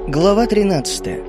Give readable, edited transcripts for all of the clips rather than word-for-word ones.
Глава 13.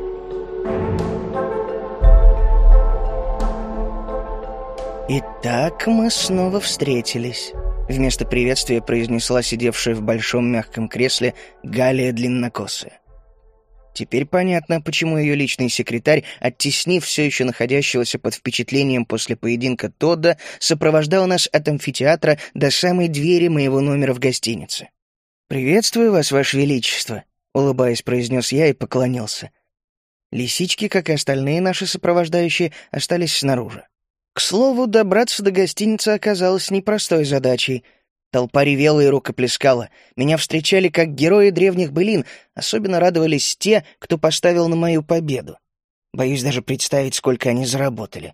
«Итак, мы снова встретились», — вместо приветствия произнесла сидевшая в большом мягком кресле Галия Длиннокосая. Теперь понятно, почему ее личный секретарь, оттеснив все еще находящегося под впечатлением после поединка Тодда, сопровождал нас от амфитеатра до самой двери моего номера в гостинице. «Приветствую вас, Ваше Величество», — улыбаясь, произнес я и поклонился. Лисички, как и остальные наши сопровождающие, остались снаружи. К слову, добраться до гостиницы оказалось непростой задачей. Толпа ревела и рукоплескала. Меня встречали как герои древних былин, особенно радовались те, кто поставил на мою победу. Боюсь даже представить, сколько они заработали.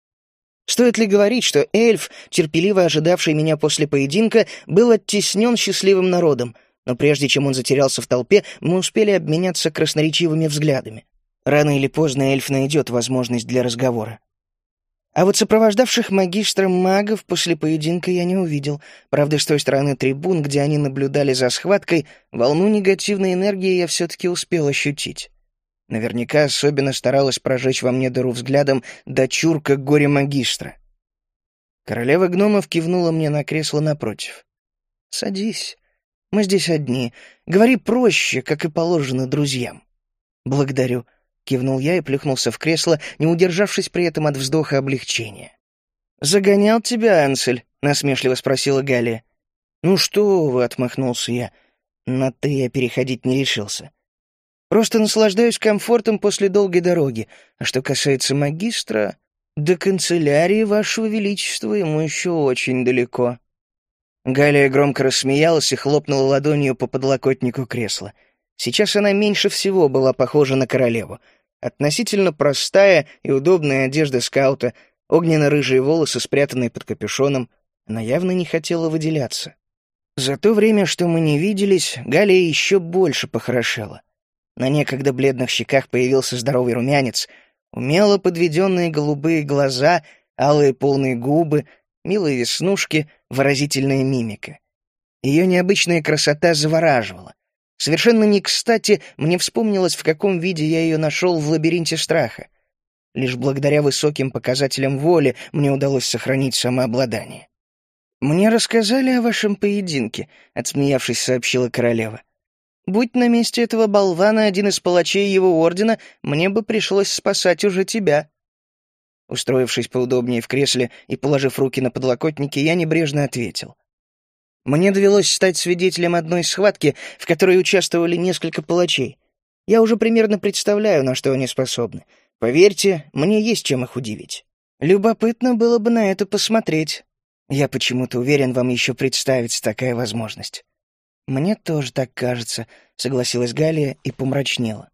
Стоит ли говорить, что эльф, терпеливо ожидавший меня после поединка, был оттеснен счастливым народом, но прежде чем он затерялся в толпе, мы успели обменяться красноречивыми взглядами. Рано или поздно эльф найдет возможность для разговора. А вот сопровождавших магистра магов после поединка я не увидел. Правда, с той стороны трибун, где они наблюдали за схваткой, волну негативной энергии я все-таки успел ощутить. Наверняка особенно старалась прожечь во мне дыру взглядом дочурка горе-магистра. Королева гномов кивнула мне на кресло напротив. «Садись. Мы здесь одни. Говори проще, как и положено друзьям». «Благодарю», — кивнул я и плюхнулся в кресло, не удержавшись при этом от вздоха облегчения. «Загонял тебя, Ансель?» — насмешливо спросила Галия. «Ну что вы», — отмахнулся я. На «ты» я переходить не решился. «Просто наслаждаюсь комфортом после долгой дороги. А что касается магистра, до канцелярии Вашего Величества ему еще очень далеко». Галия громко рассмеялась и хлопнула ладонью по подлокотнику кресла. Сейчас она меньше всего была похожа на королеву. Относительно простая и удобная одежда скаута, огненно-рыжие волосы, спрятанные под капюшоном. Она явно не хотела выделяться. За то время, что мы не виделись, Галия еще больше похорошела. На некогда бледных щеках появился здоровый румянец, умело подведенные голубые глаза, алые полные губы, милые веснушки, выразительная мимика. Ее необычная красота завораживала. Совершенно не кстати мне вспомнилось, в каком виде я ее нашел в лабиринте страха. Лишь благодаря высоким показателям воли мне удалось сохранить самообладание. «Мне рассказали о вашем поединке», — отсмеявшись, сообщила королева. «Будь на месте этого болвана один из палачей его ордена, мне бы пришлось спасать уже тебя». Устроившись поудобнее в кресле и положив руки на подлокотники, я небрежно ответил. «Мне довелось стать свидетелем одной схватки, в которой участвовали несколько палачей. Я уже примерно представляю, на что они способны. Поверьте, мне есть чем их удивить. Любопытно было бы на это посмотреть. Я почему-то уверен, вам еще представится такая возможность». «Мне тоже так кажется», — согласилась Галия и помрачнела.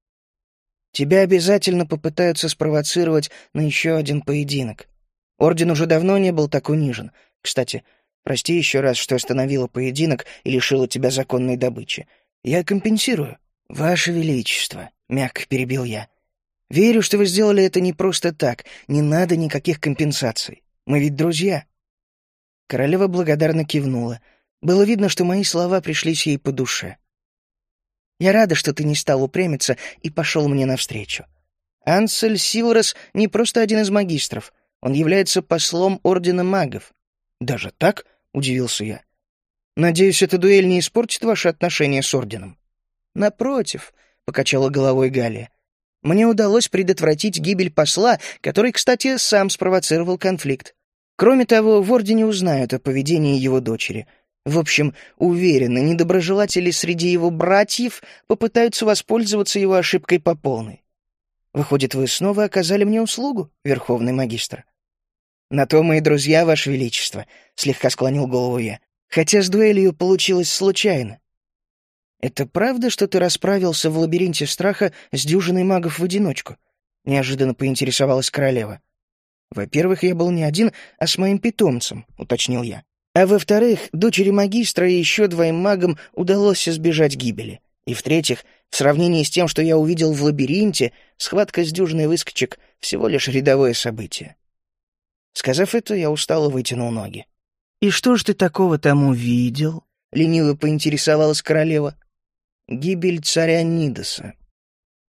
«Тебя обязательно попытаются спровоцировать на еще один поединок. Орден уже давно не был так унижен. Кстати, прости еще раз, что остановила поединок и лишила тебя законной добычи. Я компенсирую». «Ваше Величество», — мягко перебил я. «Верю, что вы сделали это не просто так. Не надо никаких компенсаций. Мы ведь друзья». Королева благодарно кивнула. Было видно, что мои слова пришлись ей по душе. «Я рада, что ты не стал упрямиться и пошел мне навстречу. Ансель Силрос не просто один из магистров. Он является послом Ордена Магов». «Даже так?» — удивился я. «Надеюсь, эта дуэль не испортит ваши отношения с Орденом?» «Напротив», — покачала головой Галия. «Мне удалось предотвратить гибель посла, который, кстати, сам спровоцировал конфликт. Кроме того, в Ордене узнают о поведении его дочери. В общем, уверена, недоброжелатели среди его братьев попытаются воспользоваться его ошибкой по полной. Выходит, вы снова оказали мне услугу, Верховный Магистр?» «На то мои друзья, Ваше Величество», — слегка склонил голову я, «хотя с дуэлью получилось случайно». «Это правда, что ты расправился в лабиринте страха с дюжиной магов в одиночку?» — неожиданно поинтересовалась королева. «Во-первых, я был не один, а с моим питомцем», — уточнил я. «А во-вторых, дочери магистра и еще двоим магам удалось избежать гибели. И в-третьих, в сравнении с тем, что я увидел в лабиринте, схватка с дюжиной выскочек — всего лишь рядовое событие». Сказав это, я устало вытянул ноги. «И что ж ты такого там увидел?» — лениво поинтересовалась королева. «Гибель царя Нидоса»,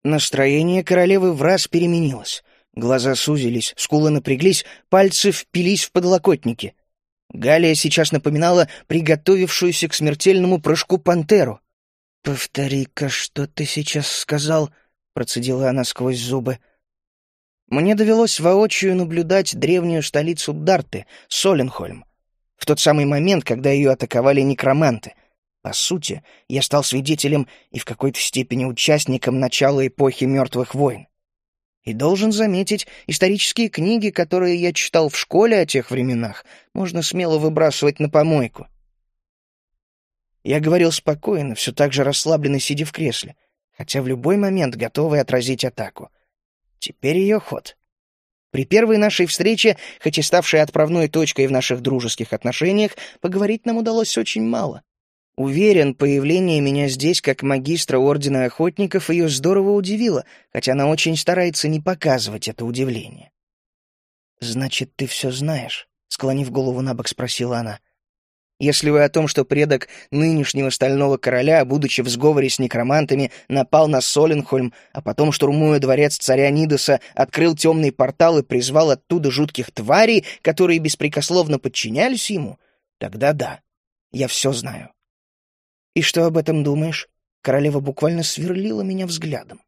Настроение королевы враз переменилось. Глаза сузились, скулы напряглись, пальцы впились в подлокотники. Галия сейчас напоминала приготовившуюся к смертельному прыжку пантеру. «Повтори-ка, что ты сейчас сказал?» — процедила она сквозь зубы. Мне довелось воочию наблюдать древнюю столицу Дарты, Соленхольм, в тот самый момент, когда ее атаковали некроманты. По сути, я стал свидетелем и в какой-то степени участником начала эпохи мертвых войн. И должен заметить, исторические книги, которые я читал в школе о тех временах, можно смело выбрасывать на помойку. Я говорил спокойно, все так же расслабленно сидя в кресле, хотя в любой момент готовый отразить атаку. Теперь ее ход. При первой нашей встрече, хоть и ставшей отправной точкой в наших дружеских отношениях, поговорить нам удалось очень мало. Уверен, появление меня здесь как магистра Ордена Охотников ее здорово удивило, хотя она очень старается не показывать это удивление. «Значит, ты все знаешь?» — склонив голову набок, спросила она. «Если вы о том, что предок нынешнего Стального Короля, будучи в сговоре с некромантами, напал на Соленхольм, а потом, штурмуя дворец царя Нидоса, открыл темный портал и призвал оттуда жутких тварей, которые беспрекословно подчинялись ему, тогда да, я все знаю». «И что об этом думаешь?» Королева буквально сверлила меня взглядом.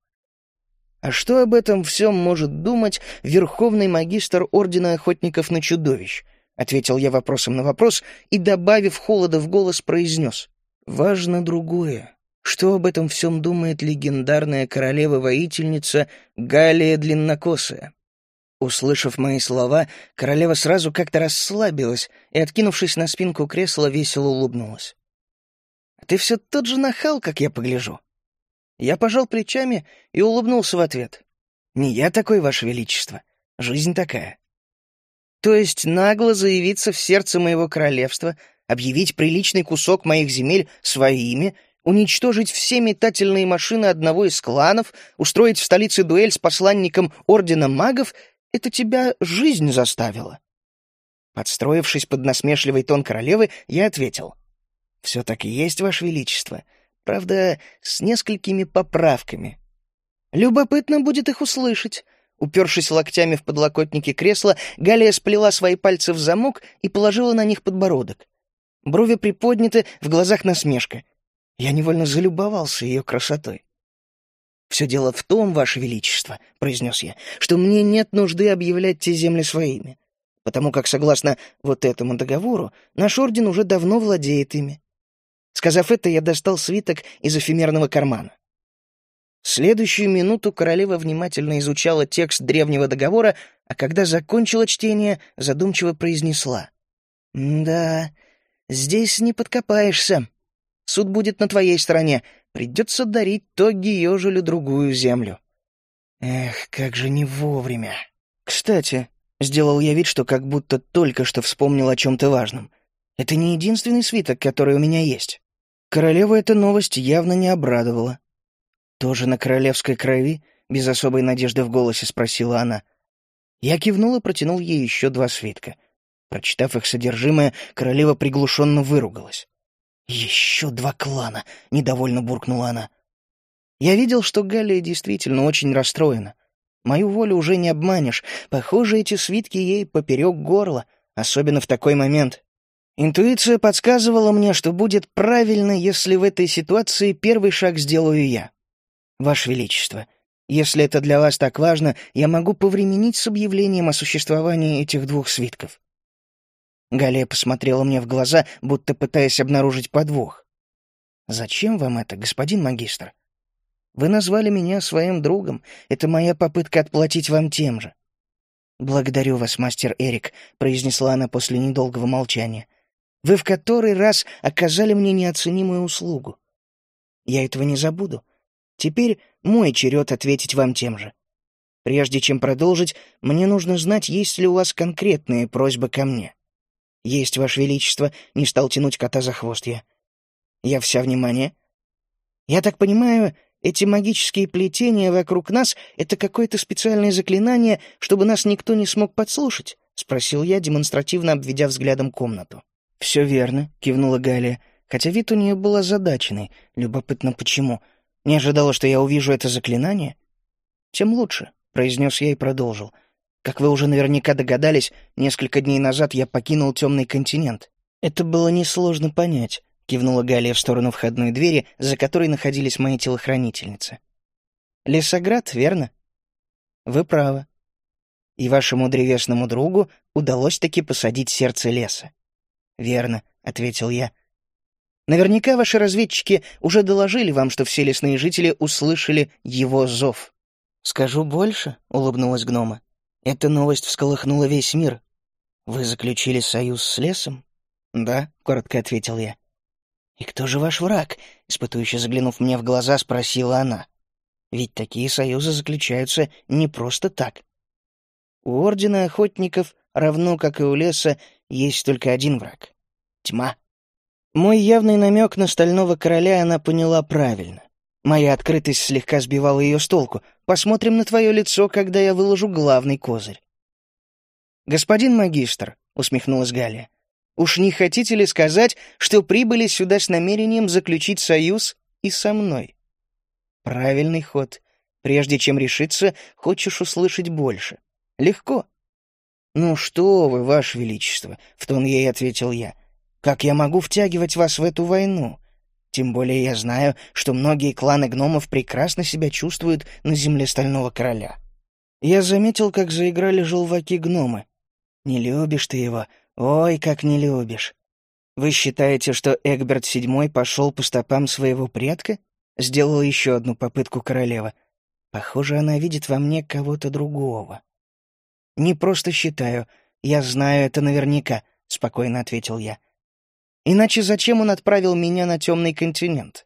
«А что об этом всем может думать верховный магистр Ордена Охотников на Чудовищ?» — ответил я вопросом на вопрос и, добавив холода в голос, произнес. «Важно другое. Что об этом всем думает легендарная королева-воительница Галия Длиннокосая?» Услышав мои слова, королева сразу как-то расслабилась и, откинувшись на спинку кресла, весело улыбнулась. «Ты все тот же нахал, как я погляжу». Я пожал плечами и улыбнулся в ответ. «Не я такой, Ваше Величество. Жизнь такая». «То есть нагло заявиться в сердце моего королевства, объявить приличный кусок моих земель своими, уничтожить все метательные машины одного из кланов, устроить в столице дуэль с посланником Ордена Магов — это тебя жизнь заставила?» Подстроившись под насмешливый тон королевы, я ответил. «Все так и есть, Ваше Величество. Правда, с несколькими поправками. Любопытно будет их услышать». Упершись локтями в подлокотники кресла, Галия сплела свои пальцы в замок и положила на них подбородок. Брови приподняты, в глазах насмешка. Я невольно залюбовался ее красотой. «Все дело в том, Ваше Величество», — произнес я, «что мне нет нужды объявлять те земли своими, потому как, согласно вот этому договору, наш орден уже давно владеет ими». Сказав это, я достал свиток из эфемерного кармана. Следующую минуту королева внимательно изучала текст древнего договора, а когда закончила чтение, задумчиво произнесла. «Да, здесь не подкопаешься. Суд будет на твоей стороне. Придется дарить Тогги Ежелю другую землю». Эх, как же не вовремя. «Кстати», — сделал я вид, что как будто только что вспомнил о чем-то важном, «это не единственный свиток, который у меня есть». Королеву эта новость явно не обрадовала. «Тоже на королевской крови?» — без особой надежды в голосе спросила она. Я кивнул и протянул ей еще 2 свитка. Прочитав их содержимое, королева приглушенно выругалась. «Еще 2 клана!» — недовольно буркнула она. Я видел, что Галия действительно очень расстроена. Мою волю уже не обманешь. Похоже, эти свитки ей поперек горла, особенно в такой момент. Интуиция подсказывала мне, что будет правильно, если в этой ситуации первый шаг сделаю я. «Ваше Величество, если это для вас так важно, я могу повременить с объявлением о существовании этих 2 свитков». Галия посмотрела мне в глаза, будто пытаясь обнаружить подвох. «Зачем вам это, господин магистр? Вы назвали меня своим другом. Это моя попытка отплатить вам тем же». «Благодарю вас, мастер Эрик», — произнесла она после недолгого молчания. «Вы в который раз оказали мне неоценимую услугу. Я этого не забуду. Теперь мой черед ответить вам тем же. Прежде чем продолжить, мне нужно знать, есть ли у вас конкретные просьбы ко мне». «Есть, Ваше Величество», — не стал тянуть кота за хвост я. «Я вся внимание». «Я так понимаю, эти магические плетения вокруг нас — это какое-то специальное заклинание, чтобы нас никто не смог подслушать?» — спросил я, демонстративно обведя взглядом комнату. «Все верно», — кивнула Галия, хотя вид у нее был озадаченный. Любопытно, почему? Не ожидала, что я увижу это заклинание? «Тем лучше», — произнес я и продолжил. «Как вы уже наверняка догадались, несколько дней назад я покинул темный континент. Это было несложно понять», — кивнула Галия в сторону входной двери, за которой находились мои телохранительницы. «Лесоград, верно?» «Вы правы. И вашему древесному другу удалось таки посадить сердце леса». «Верно», — ответил я. «Наверняка ваши разведчики уже доложили вам, что все лесные жители услышали его зов». «Скажу больше», — улыбнулась гнома. «Эта новость всколыхнула весь мир. Вы заключили союз с лесом?» «Да», — коротко ответил я. «И кто же ваш враг?» — испытующе заглянув мне в глаза, спросила она. «Ведь такие союзы заключаются не просто так. У Ордена Охотников, равно как и у леса, есть только один враг — тьма». Мой явный намек на Стального Короля она поняла правильно. Моя открытость слегка сбивала ее с толку. Посмотрим на твое лицо, когда я выложу главный козырь. «Господин магистр», — усмехнулась Галия, — «уж не хотите ли сказать, что прибыли сюда с намерением заключить союз и со мной?» «Правильный ход. Прежде чем решиться, хочешь услышать больше. Легко». «Ну что вы, ваше величество», — в тон ей ответил я, — «как я могу втягивать вас в эту войну? Тем более я знаю, что многие кланы гномов прекрасно себя чувствуют на земле Стального Короля». Я заметил, как заиграли желваки-гномы. «Не любишь ты его? Ой, как не любишь. Вы считаете, что Эгберт VII пошел по стопам своего предка?» Сделала еще одну попытку королева. «Похоже, она видит во мне кого-то другого». «Не просто считаю. Я знаю это наверняка», — спокойно ответил я. «Иначе зачем он отправил меня на темный континент?»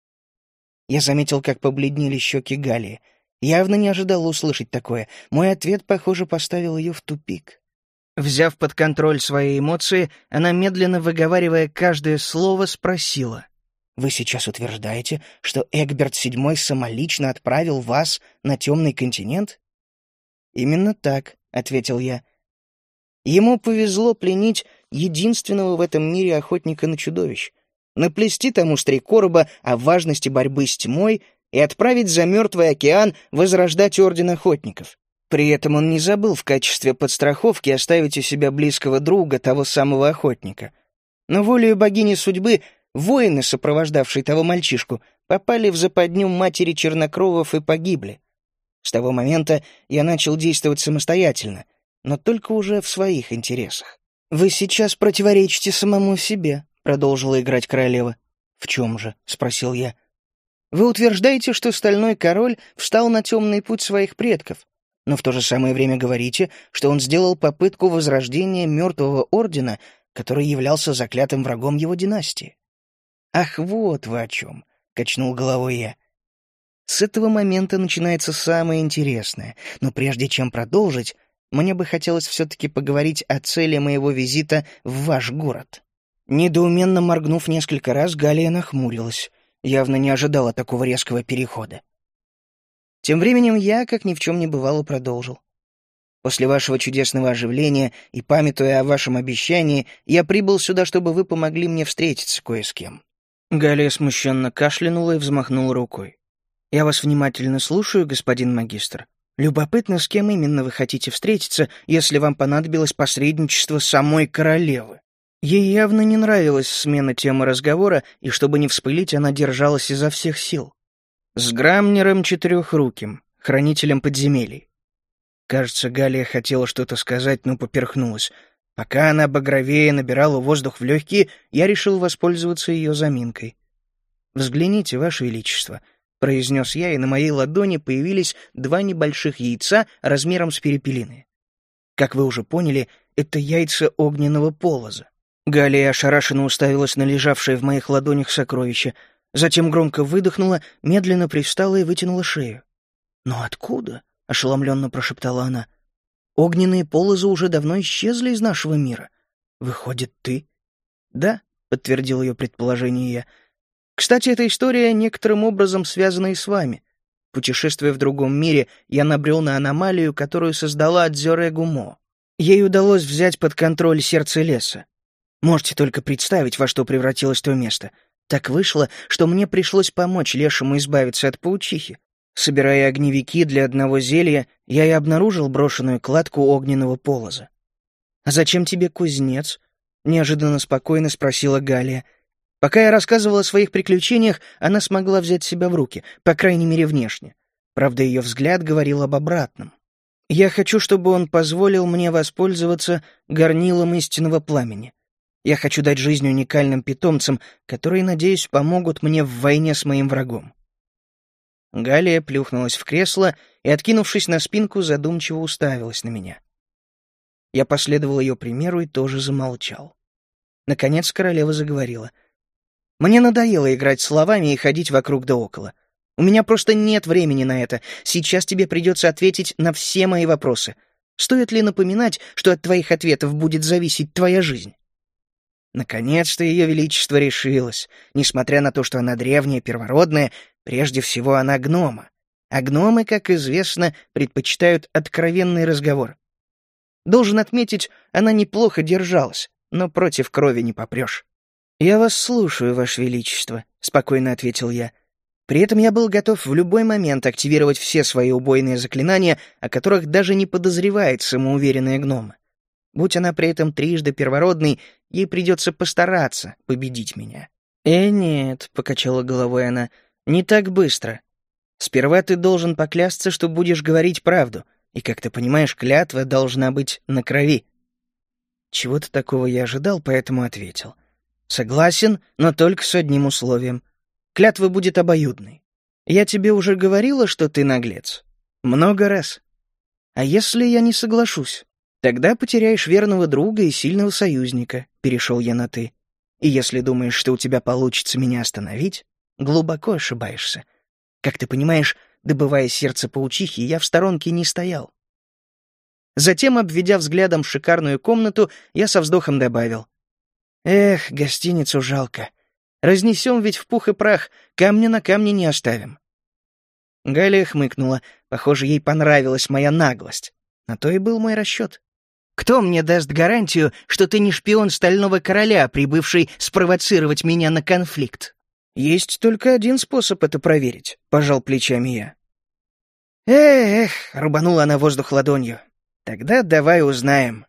Я заметил, как побледнели щеки Галии. Явно не ожидал услышать такое. Мой ответ, похоже, поставил ее в тупик. Взяв под контроль свои эмоции, она, медленно выговаривая каждое слово, спросила. «Вы сейчас утверждаете, что Эгберт VII самолично отправил вас на темный континент?» «Именно так», — ответил я. «Ему повезло пленить единственного в этом мире охотника на чудовищ, наплести тому стрекороба о важности борьбы с тьмой и отправить за мертвый океан возрождать Орден Охотников. При этом он не забыл в качестве подстраховки оставить у себя близкого друга, того самого охотника. Но волею богини судьбы воины, сопровождавшие того мальчишку, попали в западню матери чернокровов и погибли. С того момента я начал действовать самостоятельно, но только уже в своих интересах». «Вы сейчас противоречите самому себе», — продолжила играть королева. «В чем же?» — спросил я. «Вы утверждаете, что Стальной Король встал на темный путь своих предков, но в то же самое время говорите, что он сделал попытку возрождения мертвого ордена, который являлся заклятым врагом его династии». «Ах, вот вы о чем», — качнул головой я. «С этого момента начинается самое интересное, но прежде чем продолжить, мне бы хотелось все-таки поговорить о цели моего визита в ваш город». Недоуменно моргнув несколько раз, Галия нахмурилась. Явно не ожидала такого резкого перехода. Тем временем я, как ни в чем не бывало, продолжил. «После вашего чудесного оживления и памятуя о вашем обещании, я прибыл сюда, чтобы вы помогли мне встретиться кое с кем». Галия смущенно кашлянула и взмахнула рукой. «Я вас внимательно слушаю, господин магистр. Любопытно, с кем именно вы хотите встретиться, если вам понадобилось посредничество самой королевы». Ей явно не нравилась смена темы разговора, и чтобы не вспылить, она держалась изо всех сил. «С Грамнером Четырехруким, хранителем подземелий». Кажется, Галия хотела что-то сказать, но поперхнулась. Пока она багровее набирала воздух в легкие, я решил воспользоваться ее заминкой. «Взгляните, Ваше Величество», — произнес я, и на моей ладони появились 2 небольших яйца размером с перепелиные. Как вы уже поняли, это яйца огненного полоза. Галия ошарашенно уставилась на лежавшее в моих ладонях сокровище, затем громко выдохнула, медленно привстала и вытянула шею. «Но откуда?» — ошеломленно прошептала она. «Огненные полозы уже давно исчезли из нашего мира. Выходит, ты?» «Да», — подтвердил ее предположение я. «Кстати, эта история некоторым образом связана и с вами. Путешествуя в другом мире, я набрел на аномалию, которую создала Дзёре Гумо. Ей удалось взять под контроль сердце леса. Можете только представить, во что превратилось то место. Так вышло, что мне пришлось помочь лешему избавиться от паучихи. Собирая огневики для одного зелья, я и обнаружил брошенную кладку огненного полоза. «А зачем тебе кузнец?» — неожиданно спокойно спросила Галия. Пока я рассказывал о своих приключениях, она смогла взять себя в руки, по крайней мере, внешне. Правда, ее взгляд говорил об обратном. «Я хочу, чтобы он позволил мне воспользоваться горнилом истинного пламени. Я хочу дать жизнь уникальным питомцам, которые, надеюсь, помогут мне в войне с моим врагом». Галия плюхнулась в кресло и, откинувшись на спинку, задумчиво уставилась на меня. Я последовал ее примеру и тоже замолчал. Наконец королева заговорила. «Мне надоело играть словами и ходить вокруг да около. У меня просто нет времени на это. Сейчас тебе придется ответить на все мои вопросы. Стоит ли напоминать, что от твоих ответов будет зависеть твоя жизнь?» Наконец-то ее величество решилось. Несмотря на то, что она древняя, первородная, прежде всего она гнома. А гномы, как известно, предпочитают откровенный разговор. Должен отметить, она неплохо держалась, но против крови не попрешь. «Я вас слушаю, ваше величество», — спокойно ответил я. При этом я был готов в любой момент активировать все свои убойные заклинания, о которых даже не подозревает самоуверенная гнома. Будь она при этом трижды первородной, ей придется постараться победить меня. Нет», — покачала головой она, — «не так быстро. Сперва ты должен поклясться, что будешь говорить правду, и, как ты понимаешь, клятва должна быть на крови». Чего-то такого я ожидал, поэтому ответил. «Согласен, но только с одним условием. Клятва будет обоюдной. Я тебе уже говорила, что ты наглец. Много раз. А если я не соглашусь? Тогда потеряешь верного друга и сильного союзника», — перешел я на «ты. «И если думаешь, что у тебя получится меня остановить, глубоко ошибаешься. Как ты понимаешь, добывая сердце паучихи, я в сторонке не стоял». Затем, обведя взглядом шикарную комнату, я со вздохом добавил. «Эх, гостиницу жалко. Разнесем ведь в пух и прах, камня на камне не оставим». Галия хмыкнула. Похоже, ей понравилась моя наглость. На то и был мой расчет. «Кто мне даст гарантию, что ты не шпион Стального Короля, прибывший спровоцировать меня на конфликт?» «Есть только один способ это проверить», — пожал плечами я. «Эх», — рубанула она воздух ладонью. «Тогда давай узнаем».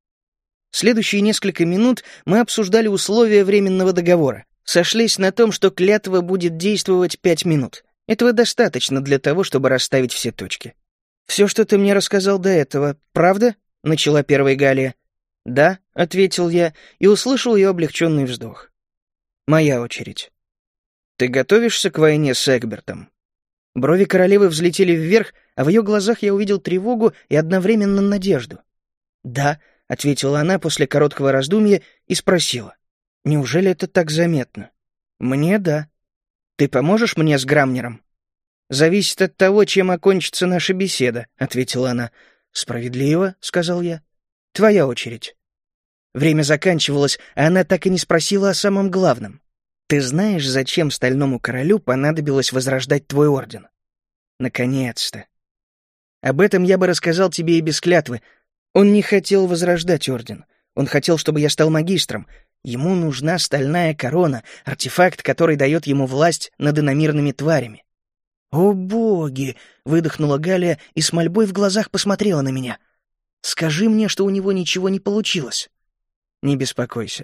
Следующие несколько минут мы обсуждали условия временного договора. Сошлись на том, что клятва будет действовать 5 минут. Этого достаточно для того, чтобы расставить все точки. «Все, что ты мне рассказал до этого, правда?» — начала первая Галия. «Да», — ответил я и услышал ее облегченный вздох. «Моя очередь. Ты готовишься к войне с Эгбертом?» Брови королевы взлетели вверх, а в ее глазах я увидел тревогу и одновременно надежду. «Да», — ответила она после короткого раздумья и спросила. «Неужели это так заметно?» «Мне — да. Ты поможешь мне с Грамнером?» «Зависит от того, чем окончится наша беседа», — ответила она. «Справедливо», — сказал я. «Твоя очередь». Время заканчивалось, а она так и не спросила о самом главном. «Ты знаешь, зачем Стальному Королю понадобилось возрождать твой орден?» «Наконец-то!» «Об этом я бы рассказал тебе и без клятвы. Он не хотел возрождать орден. Он хотел, чтобы я стал магистром. Ему нужна стальная корона, артефакт, который дает ему власть над иномирными тварями». «О боги!» — выдохнула Галия и с мольбой в глазах посмотрела на меня. «Скажи мне, что у него ничего не получилось». «Не беспокойся.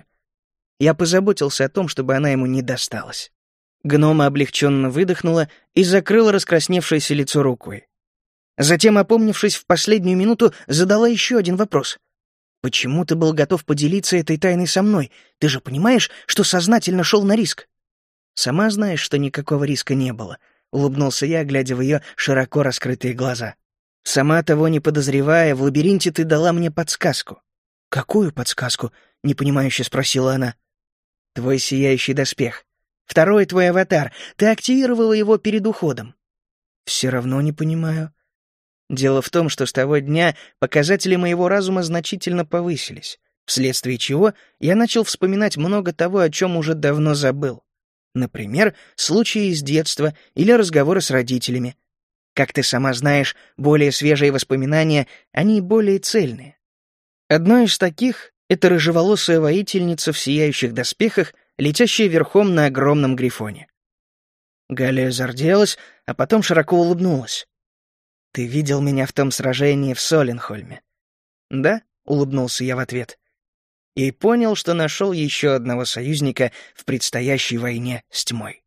Я позаботился о том, чтобы она ему не досталась». Гнома облегченно выдохнула и закрыла раскрасневшееся лицо рукой. Затем, опомнившись в последнюю минуту, задала еще один вопрос. «Почему ты был готов поделиться этой тайной со мной? Ты же понимаешь, что сознательно шел на риск?» «Сама знаешь, что никакого риска не было», — улыбнулся я, глядя в ее широко раскрытые глаза. «Сама того не подозревая, в лабиринте ты дала мне подсказку». «Какую подсказку?» — непонимающе спросила она. «Твой сияющий доспех. Второй твой аватар. Ты активировала его перед уходом». «Все равно не понимаю». Дело в том, что с того дня показатели моего разума значительно повысились, вследствие чего я начал вспоминать много того, о чем уже давно забыл. Например, случаи из детства или разговоры с родителями. Как ты сама знаешь, более свежие воспоминания, они более цельные. Одно из таких — это рыжеволосая воительница в сияющих доспехах, летящая верхом на огромном грифоне. Галия зарделась, а потом широко улыбнулась. «Ты видел меня в том сражении в Соленхольме?» «Да», — улыбнулся я в ответ. И понял, что нашел еще одного союзника в предстоящей войне с тьмой.